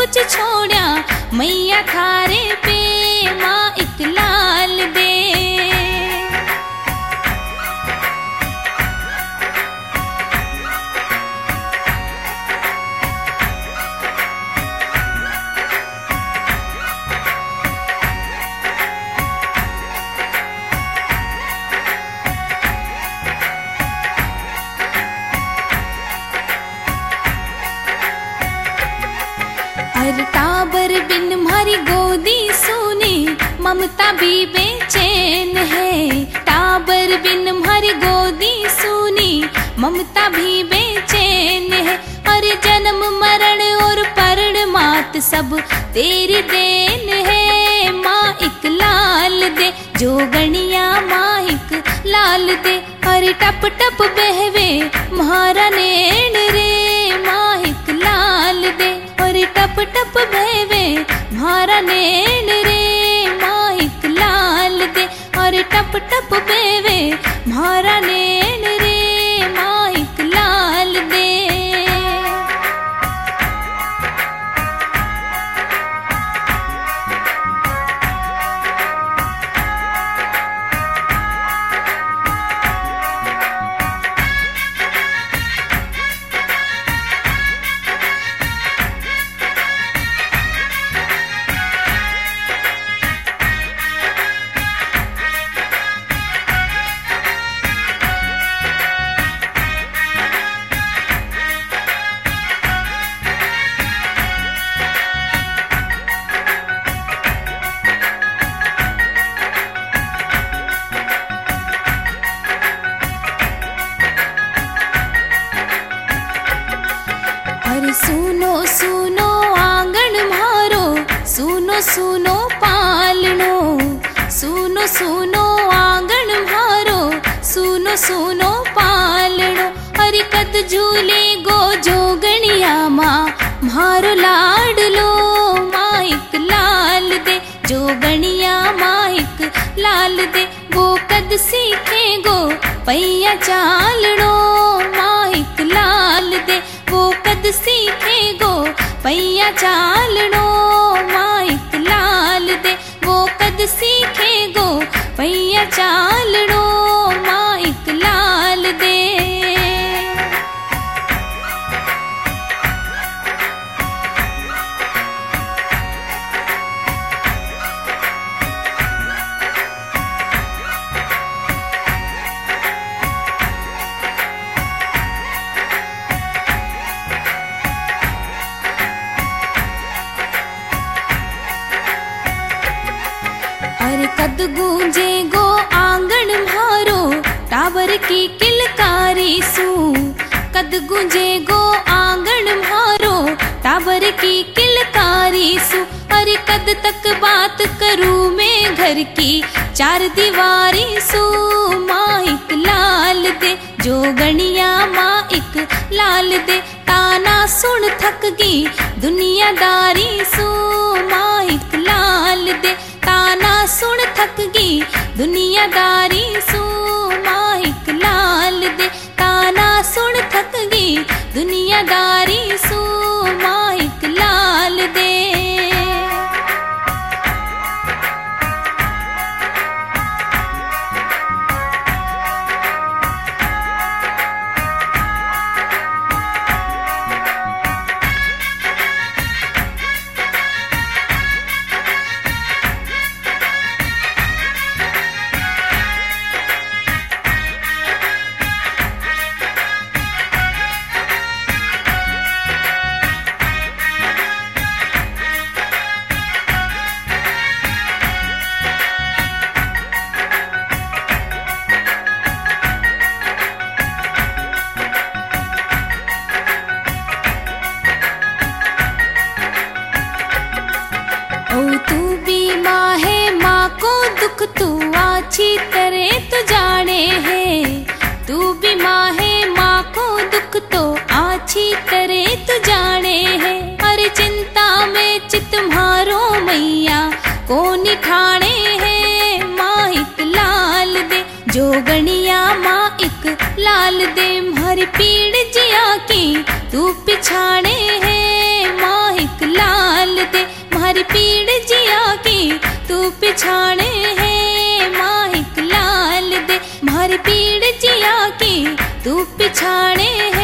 कुछ छोड़ा मैया थारे पे माँ एक लाल दे। हर टाबर बिन मारी गोदी सोने ममता भी बेचैन है। टाबर बिन मारी गोदी सोनी ममता भी बेचैन है। हर जन्म मरण और परण मात सब तेरी देन है। माँ एक लाल दे जोगणिया माँ एक लाल दे। हर टप टप बहवे म्हारा नैन रे माँ एक लाल दे। और टप टप बहवे म्हारा नैन रे माँ एक लाल दे। और टप टप बहवे म्हारा नैन रे माँ एक लाल दे। सुनो सुनो आंगन म्हारो सुनो सुनो पालनो। सुनो सुनो आंगन म्हारो सुनो सुनो पालनो। हरि कद झूले गो जोगणिया माँ म्हारो लाडलो माँ एक लाल दे जोगणिया माँ एक लाल दे। वो कद सीखे गो पैया चालनो माँ एक लाल दे। वो कद सीखे गो पैया चालनो माँ एक लाल दे। वो कद सीखे गो पैया चालनो माँ एक लाल दे। अरे कद गूंजे गो आंगन म्हारो टावर की किलकारी सू। कद गूंजे गो आंगन म्हारो टावर की किलकारी सू। अरे कद तक बात करूँ मैं घर की चार दीवारी सू माँ एक लाल दे जोगणिया माँ एक लाल दे। ताना सुन थक गई दुनियादारी सू माँ एक लाल दे। ताना सुन थक गई दुनियादारी सू माँ एक लाल दे। ताना सुन थक गई दुनियादारी सू माँ एक लाल दे। तू अच्छी तरह तो जाने है। तू भी माँ है माँ को दुख तो अच्छी तरह तो जाने है। हर चिंता में चित मारो मैया कौन ठाणे है। माँ एक लाल दे जोगणिया माँ एक लाल दे। हर पीड़ जिया की तू पिछाड़े है माँ एक लाल पिछाड़े है माहिक लाल दे, मारी पीड़ जिया की तू पिछाड़े